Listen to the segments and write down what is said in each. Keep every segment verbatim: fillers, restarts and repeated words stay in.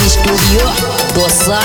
Studio dosa.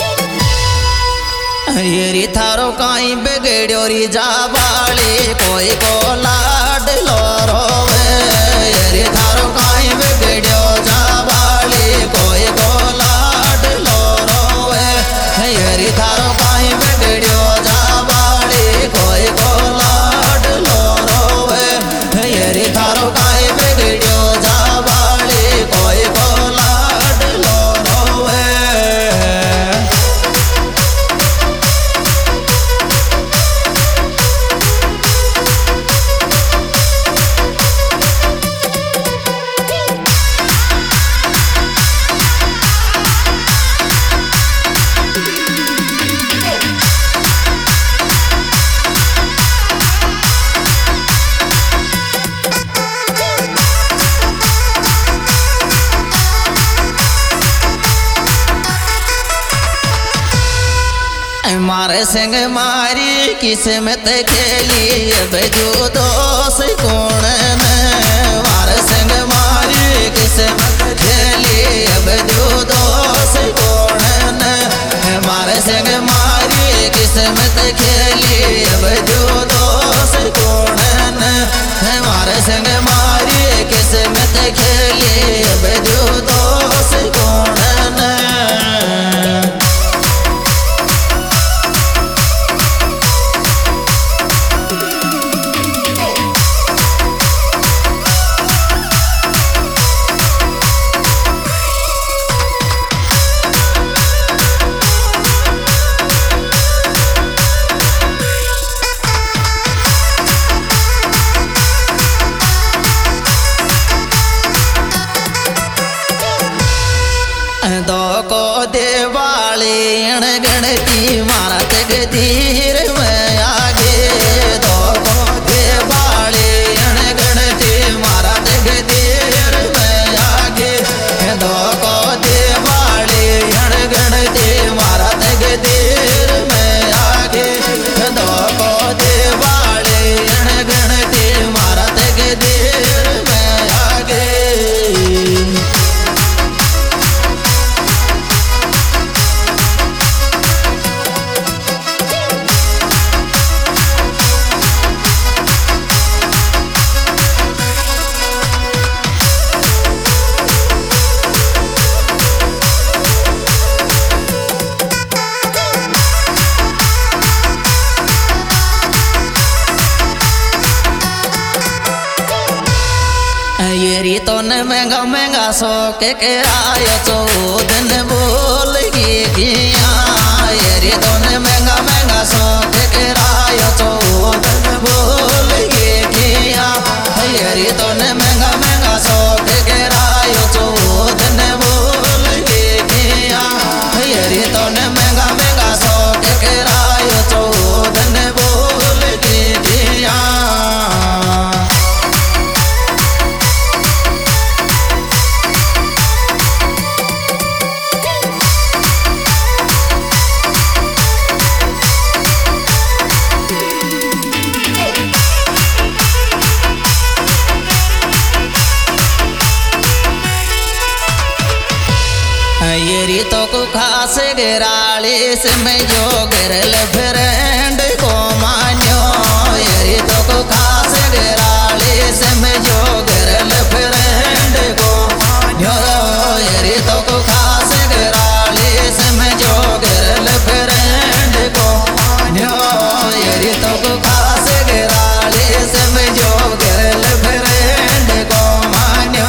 येरी थारो काई बिगड़ो री जाबाली कोई को लाड लो रोवे। येरी थारो काई बिगड़ो जाबाली कोई को लाड लो रोवे। येरी थारो काई बिगड़ो जाबाली कोई को लाड लो रोवे। येरी थारो काई बिगड़ो जाबाली कोई को लाड लो रोवे। मारे संग मारी किस्मत खेली अब जो दोस्त कौन ने। मारे संग मारी किस्मत खेली अब जो दोस्त कौन ने। मारे संग मारी किस्मत खेली अब जो दोस्त कौन ने। मारे संग मारी किस्मत खेली अब जो दोस्त कौन ने। दो को देवाली गणती मारा तकदीर में आगे। दो को देवाली गणती मारा तकदीर में आगे। दो को देवाली गणती मारा तकदीर में आगे। दो को देवाली गणती मारा तकदीर में आगे। येरी तो न महंगा महंगा सो के के आयो चौदन बोल गया। येरी तो न महंगा महंगा सो के के आयो चौदन बोल गया। येरी तो न महंगा महंगा सो के के आयो चौदन बोल गया। येरी तो न महंगा महंगा सो के के आयो चौदन बोल गया। येरी तो को खास गिराली से मैं जो गिरल फ्रेंड को मान्यो। येरी तो को खास गिराली से मैं जो गिरल फ्रेंड को मान्यो। येरी तो को खास गिराली से मैं जो गिरल फ्रेंड को मान्यो। येरी तो को खास गिराली से मैं जो गिरल फ्रेंड को मान्यो।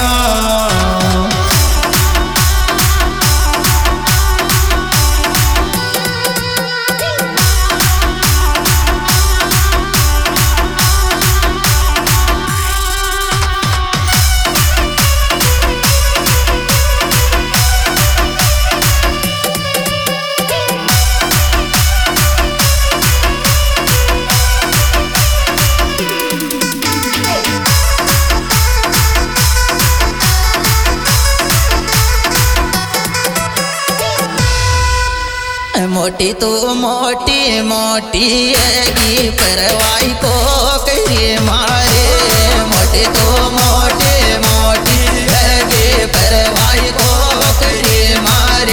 मोटी तो मोटी मोटी हैगी परवाई को करिए मारे। मोटी तो मोटी मोटी हैगी परवाई को करिए मारे।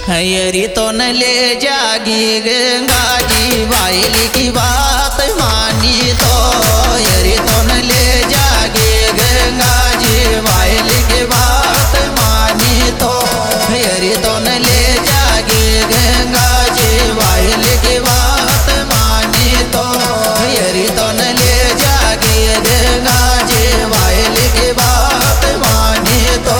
हयरी तो न ले जागी गंगा जी वाइली की बात मानी तो हयरी तो न ले जागी गंगा जी वाइली की बात मानी तो हयरी तो न ले जागी गंगा जी वाइली की बात मानी तो हयरी तो न ले जागी गंगा जी वाइली की बात मानी तो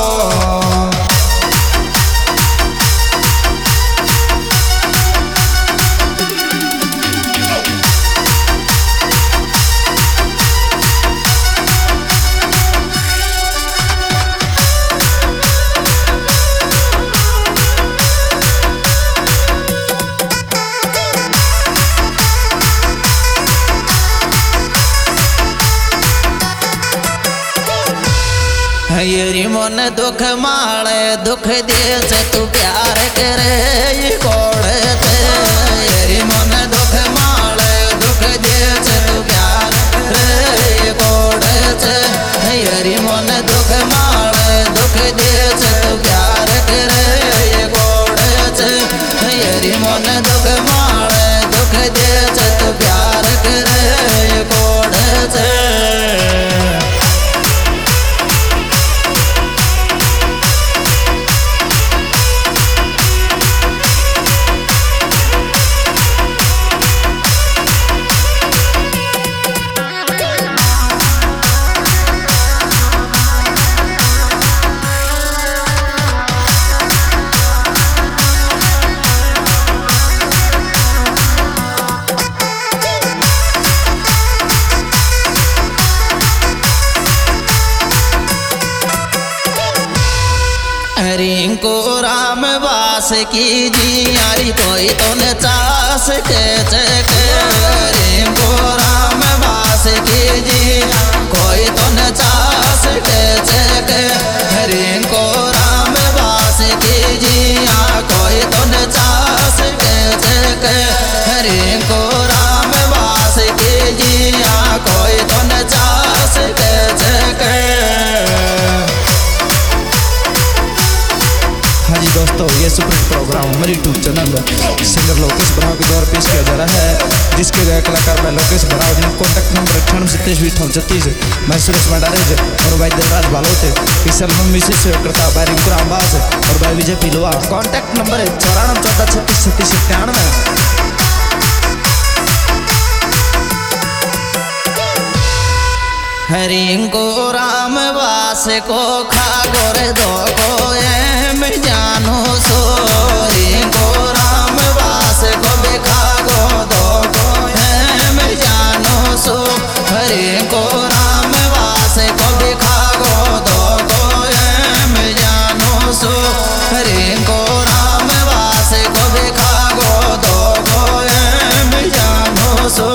हयरी मन दुख माले दुख दे से तू प्यार करे कोड़ थे हयरी मन दुख माले दुख दे से तू प्यार करे कोड़ थे हयरी मन दुख माले दुख दे से तू प्यार करे कोड़ थे हयरी मन दुख माले दुख दे से तू प्यार करे कोड़ थे रिंको राम वास की जियारी कोई तो न चास के चके रिंको राम वास की जिया कोई तो न चास के चके रिंको राम वास की जिया कोई तो न चास के चके रिंको राम वास की जिया कोई तो न चास के चके। हाँ जी दोस्तों, ये सुपर प्रोग्राम हमारे YouTube channel singer Lokesh Barav के द्वारा पेश किया जा रहा है, जिसके गए कलाकार मैं लोकेश बराव जिन कॉन्टैक्ट नंबर अट्ठानवे सत्ताईस बीस छत्तीस मैं सुरेश मंडारेज और भाई देवराज बालोते इस एल्बम विशेष करता भाई रिंकू रामबास और भाई विजय पिलवा। कॉन्टैक्ट नंबर है चौरानवे चौदह छत्तीस छत्तीस इक्यानवे। रिंको राम वास को खागोर दो को एम जानो सो रिंको राम वास को भी खागो दो को एम जानो सो रिंको राम वास को भी खागो दो को एम जानो सो रिंको राम वास को भी खागो दो को एम जानो सो।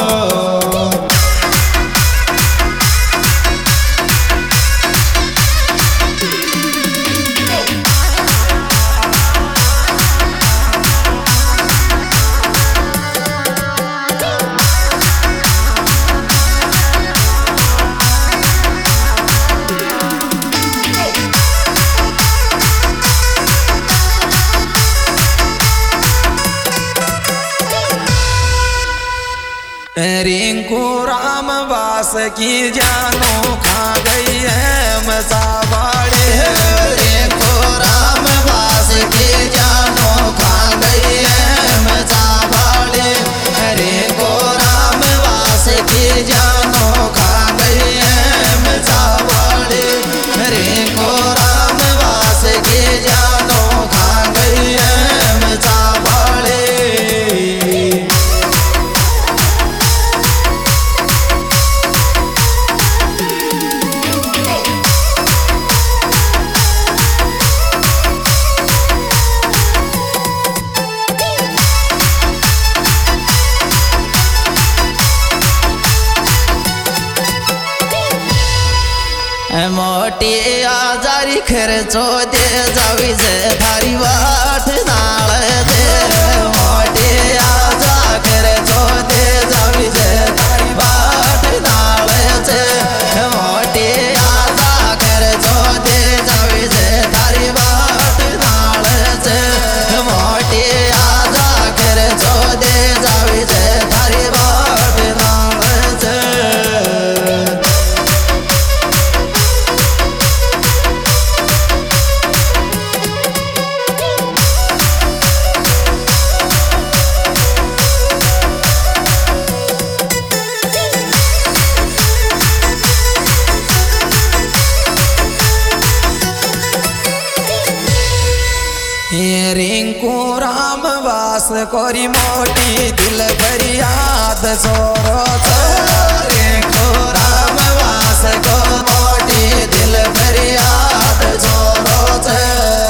रिंकू राम वास की जानो खा गई है मसावाड़ी रिंकू राम वास की जानो खा गई है मसावाड़ी रिंकू राम वास की जानो खा गई है मसावाड़ी रिंकू राम वास की जानो खा गई है मसावाड़ी। मोटी आजारी खर्चो दे जावी जे थारी वाट नाल दे मोटी आजा खर्चो दे जावी जे थारी वाट नाल दे मोटी आजा खर्चो दे जावी जे थारी वाट नाल दे ये रिंकू राम वास कोरी मोटी दिल फरियाद जोरो रिंकू राम वास को मोटी दिल फरियाद जोरो